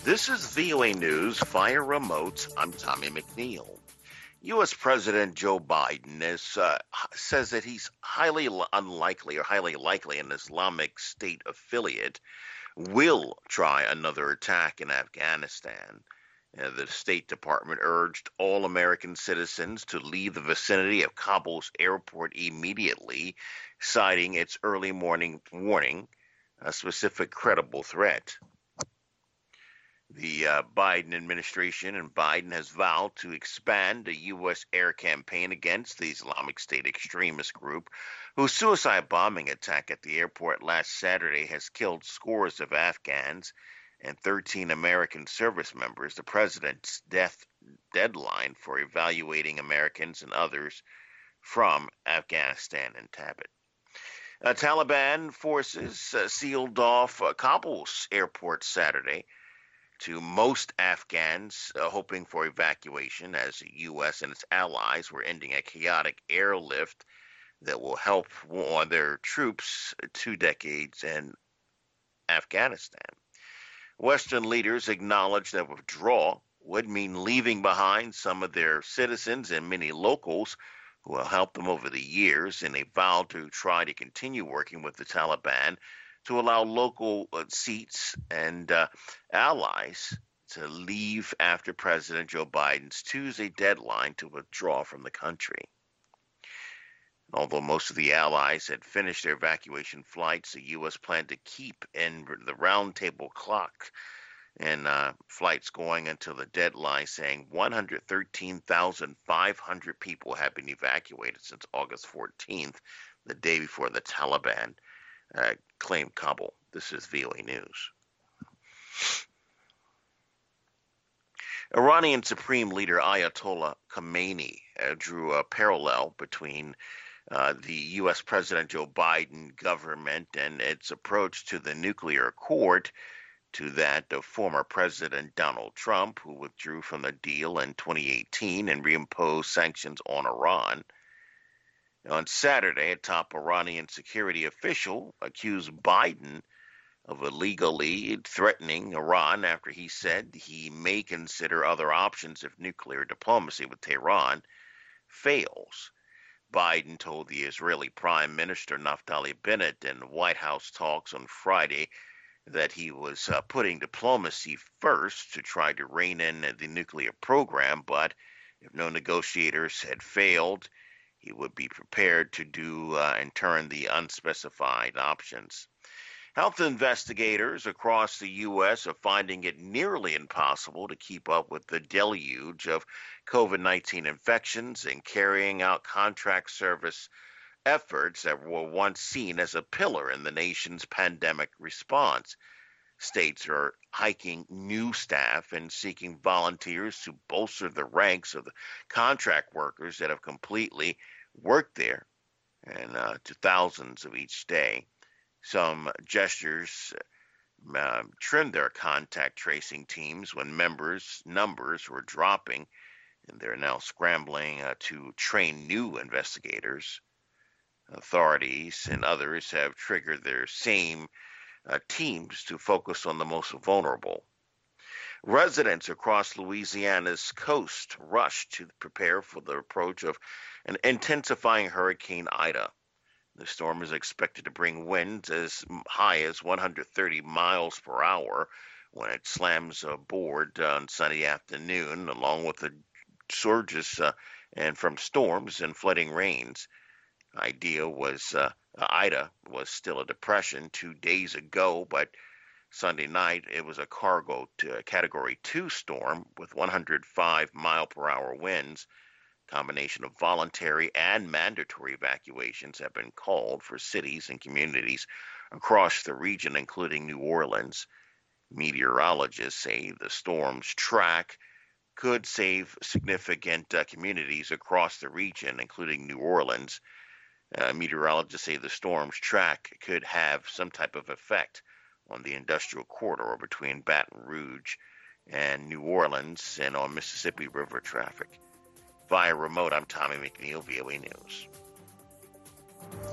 This is VOA News via remote. I'm Tommy McNeil. U.S. President Joe Biden says that he's highly likely an Islamic State affiliate will try another attack in Afghanistan. The State Department urged all American citizens to leave the vicinity of Kabul's airport immediately, citing its early morning warning, a specific credible threat. The Biden administration and Biden has vowed to expand a U.S. air campaign against the Islamic State extremist group, whose suicide bombing attack at the airport last Saturday has killed scores of Afghans and 13 American service members. The president's deadline for evaluating Americans and others from Afghanistan and Tabit. Taliban forces sealed off Kabul's airport Saturday to most Afghans hoping for evacuation, as the U.S. and its allies were ending a chaotic airlift that will help on their troops 2 decades in Afghanistan. Western leaders acknowledged that withdrawal would mean leaving behind some of their citizens and many locals who have helped them over the years, and they vowed to try to continue working with the Taliban to allow local seats and allies to leave after President Joe Biden's Tuesday deadline to withdraw from the country. Although most of the allies had finished their evacuation flights, the U.S. planned to keep in the roundtable clock and flights going until the deadline, saying 113,500 people have been evacuated since August 14th, the day before the Taliban claimed Kabul. This is VOA News. Iranian Supreme Leader Ayatollah Khamenei drew a parallel between the U.S. President Joe Biden government and its approach to the nuclear accord to that of former President Donald Trump, who withdrew from the deal in 2018 and reimposed sanctions on Iran. On Saturday, a top Iranian security official accused Biden of illegally threatening Iran after he said he may consider other options if nuclear diplomacy with Tehran fails. Biden told the Israeli Prime Minister Naftali Bennett in White House talks on Friday that he was putting diplomacy first to try to rein in the nuclear program, but if no negotiators had failed, he would be prepared to do and turn the unspecified options. Health investigators across the U.S. are finding it nearly impossible to keep up with the deluge of COVID-19 infections and carrying out contract service efforts that were once seen as a pillar in the nation's pandemic response. States are hiking new staff and seeking volunteers to bolster the ranks of the contract workers that have completely worked there, and to thousands of each day. Some gestures trimmed their contact tracing teams when numbers were dropping, and they're now scrambling to train new investigators. Authorities and others have triggered their same teams to focus on the most vulnerable. Residents across Louisiana's coast rushed to prepare for the approach of an intensifying Hurricane Ida. The storm is expected to bring winds as high as 130 miles per hour when it slams aboard on Sunday afternoon, along with the surges and from storms and flooding rains. Ida was still a depression 2 days ago, but Sunday night it was a Category 2 storm with 105 mile per hour winds. Combination of voluntary and mandatory evacuations have been called for cities and communities across the region, including New Orleans. Meteorologists say the storm's track could save significant communities across the region, including New Orleans. Meteorologists say the storm's track could have some type of effect on the industrial corridor between Baton Rouge and New Orleans and on Mississippi River traffic. Via remote, I'm Tommy McNeil, VOA News.